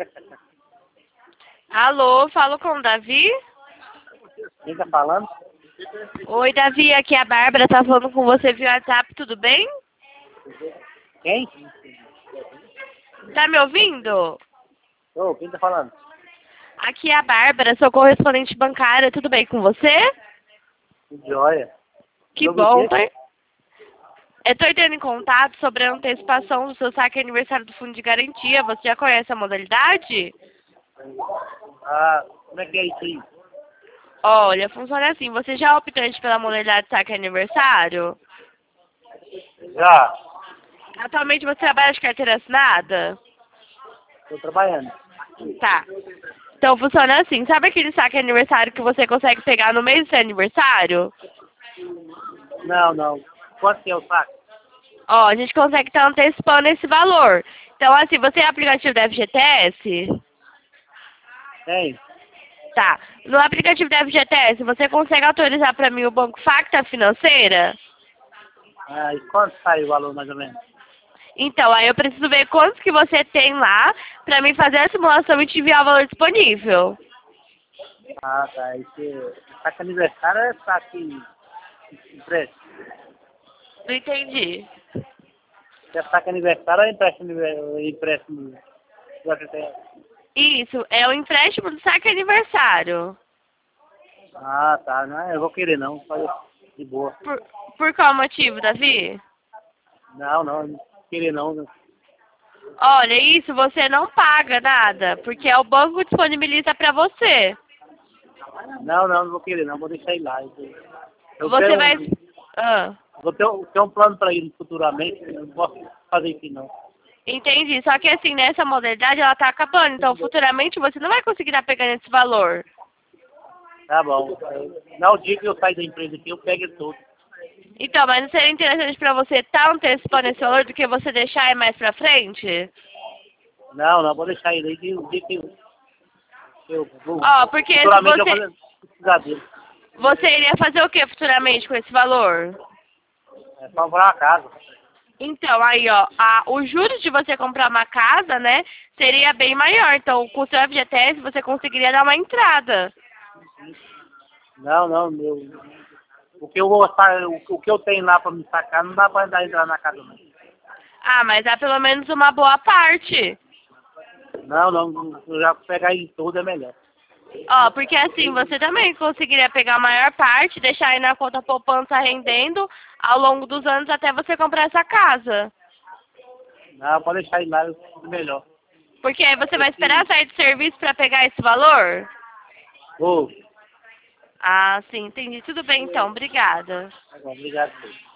Alô, falo com o Davi? Quem tá falando? Oi, Davi, aqui é a Bárbara, tá falando com você via WhatsApp, tudo bem? Quem? Tá me ouvindo? Ô, quem tá falando? Aqui é a Bárbara, sou correspondente bancária, tudo bem com você? Joia. Que Sobre bom, o quê? Eu tô entrando em contato sobre a antecipação do seu saque aniversário do Fundo de Garantia, você já conhece a modalidade? Ah, como é que é isso aí? Olha, funciona assim, você já optou pela modalidade saque aniversário? Já, Atualmente você trabalha de carteira assinada? tô trabalhando. Tá. Então funciona assim, sabe aquele saque aniversário que você consegue pegar no mês do seu aniversário? Não. Quanto que é o saco? Ó, a gente consegue estar antecipando esse valor. Então assim, você é aplicativo da FGTS? Tem? Tá. No aplicativo da FGTS, você consegue autorizar para mim o Banco Facta Financeira? Ah, e quanto sai o valor mais ou menos? Então, aí eu preciso ver quantos que você tem lá para mim fazer a simulação e te enviar o valor disponível. Ah, tá. Esse saco aniversário é saco empréstimo. Não entendi. Se é saco aniversário é empréstimo do FGTS. Isso, é o empréstimo do saque aniversário. Ah, tá. Não, eu vou querer não. Faz de boa. Por qual motivo, Davi? Não querer não. Olha, isso você não paga nada, porque é o banco que disponibiliza para você. Não vou querer não. Vou deixar ele lá. Eu Você quero vai... Ah, vou ter um plano para ir futuramente. Eu não posso fazer isso não. entendi. Só que assim, nessa modalidade ela tá acabando, então futuramente você não vai conseguir estar pegando esse valor. Tá bom. No dia que eu sair da empresa aqui, eu pego ele todo. Então, mas não seria interessante para você estar antecipando esse valor do que você deixar aí mais pra frente? Não, vou deixar ele aí que o dia que eu vou. Ó, porque se Futuramente eu vou precisar dele. você iria fazer o que futuramente com esse valor? É só comprar uma casa. Então, aí, ó, os juros de você comprar uma casa, né, seria bem maior. Então, com o seu FGTS, você conseguiria dar uma entrada. Não, o que eu vou o que eu tenho lá para me sacar não dá para entrar na casa não. Ah, mas há pelo menos uma boa parte. Não, eu já pegar em tudo é melhor. Ó, porque assim, você também conseguiria pegar a maior parte, deixar aí na conta poupança rendendo ao longo dos anos até você comprar essa casa. Não, pode deixar ele lá, é melhor. Porque aí você vai esperar sair de serviço para pegar esse valor? Vou. Ah, sim, entendi. Tudo bem então, obrigada. Tá bom, obrigado.